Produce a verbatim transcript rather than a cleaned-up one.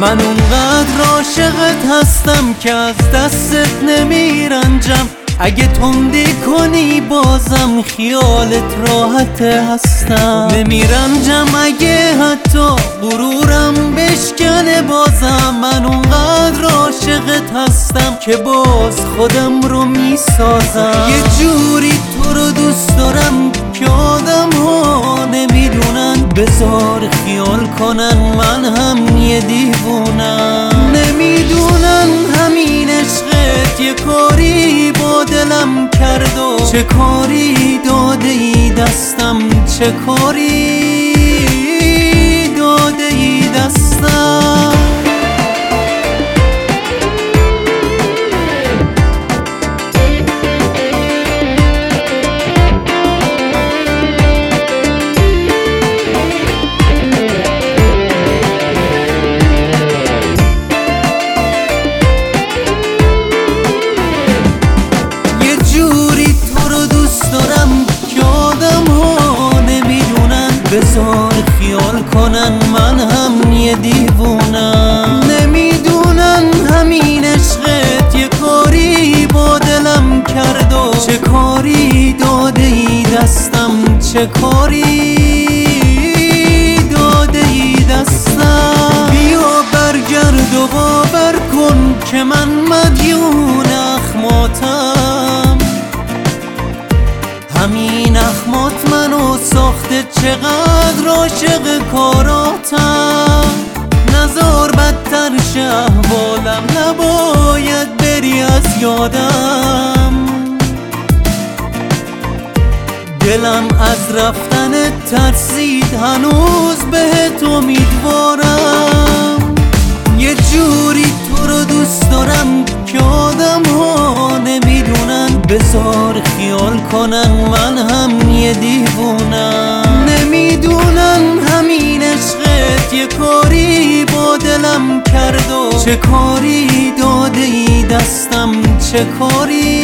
من اونقدر عاشقت هستم که از دستت نمیرنجم. اگه تندی کنی بازم خیالت راحت هستم. نمیرنجم اگه حتی غرورم بشکنه بازم. من اونقدر عاشقت هستم که باز خودم رو میسازم. یه جوری تو رو دوست دارم که آدم ها نمیدونن، بذار خیال کنن من هم یه دیوونم. نمیدونن همین عشقت یه کاری با دلم کرد و چه کاری داده ای دستم، چه کاری داده ای دستم. بذار خیال کنن من هم یه دیوونم. نمیدونن همین عشقت یه کاری با دلم کرد و چه کاری داده ای دستم، چه کاری داده ای دستم. بیا برگرد و باور کن که من مدیون اخماتم. همین اخمات منو ساخته چقدر عاشق کاراتم. نزار بدتر شه احوالم، نباید بری از یادم. دلم از رفتن ترسید هنوز بهت امیدوارم. یه جوری تو رو دوست دارم که آدم ها نمیدونن، بذار خیال کنن من هم یه دیوونم. نمیدونن همین عشقت یه کاری با دلم کرد و چه کاری داده ای دستم، چه کاری